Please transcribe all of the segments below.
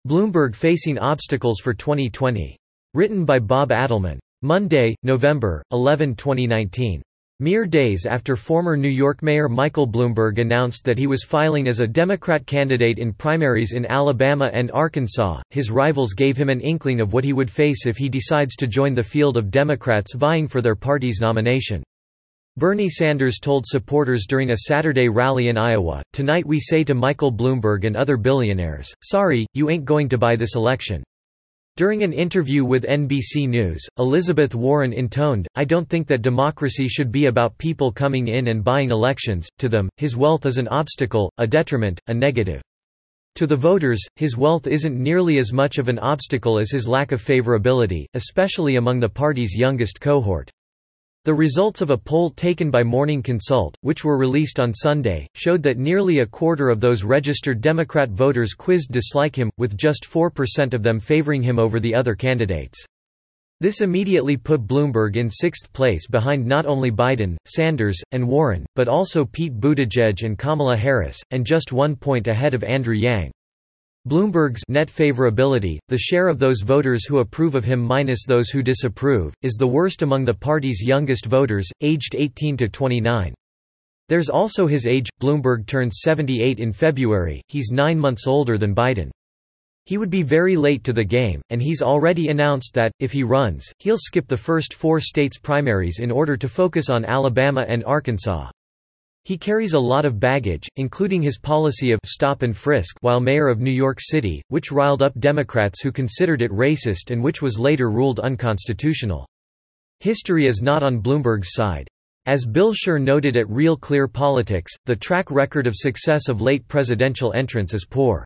Bloomberg facing obstacles for 2020. Written by Bob Adelman. Monday, November 11, 2019. Mere days after former New York Mayor Michael Bloomberg announced that he was filing as a Democrat candidate in primaries in Alabama and Arkansas, his rivals gave him an inkling of what he would face if he decides to join the field of Democrats vying for their party's nomination. Bernie Sanders told supporters during a Saturday rally in Iowa, "Tonight we say to Michael Bloomberg and other billionaires, sorry, you ain't going to buy this election." During an interview with NBC News, Elizabeth Warren intoned, "I don't think that democracy should be about people coming in and buying elections. To them, his wealth is an obstacle, a detriment, a negative. To the voters, his wealth isn't nearly as much of an obstacle as his lack of favorability, especially among the party's youngest cohort." The results of a poll taken by Morning Consult, which were released on Sunday, showed that nearly a quarter of those registered Democrat voters quizzed dislike him, with just 4% of them favoring him over the other candidates. This immediately put Bloomberg in sixth place behind not only Biden, Sanders, and Warren, but also Pete Buttigieg and Kamala Harris, and just 1 point ahead of Andrew Yang. Bloomberg's net favorability, the share of those voters who approve of him minus those who disapprove, is the worst among the party's youngest voters, aged 18 to 29. There's also his age. Bloomberg turns 78 in February, he's 9 months older than Biden. He would be very late to the game, and he's already announced that, if he runs, he'll skip the first 4 states' primaries in order to focus on Alabama and Arkansas. He carries a lot of baggage, including his policy of stop and frisk while mayor of New York City, which riled up Democrats who considered it racist and which was later ruled unconstitutional. History is not on Bloomberg's side. As Bill Scher noted at Real Clear Politics, the track record of success of late presidential entrants is poor.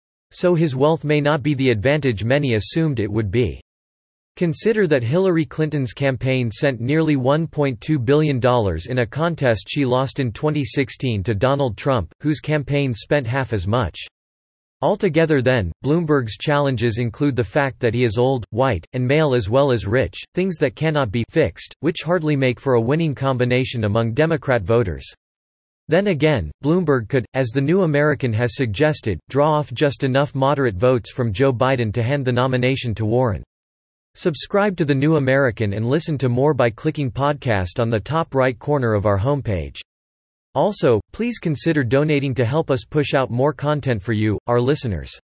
So his wealth may not be the advantage many assumed it would be. Consider that Hillary Clinton's campaign sent nearly $1.2 billion in a contest she lost in 2016 to Donald Trump, whose campaign spent half as much. Altogether then, Bloomberg's challenges include the fact that he is old, white, and male as well as rich, things that cannot be fixed, which hardly make for a winning combination among Democrat voters. Then again, Bloomberg could, as The New American has suggested, draw off just enough moderate votes from Joe Biden to hand the nomination to Warren. Subscribe to The New American and listen to more by clicking podcast on the top right corner of our homepage. Also, please consider donating to help us push out more content for you, our listeners.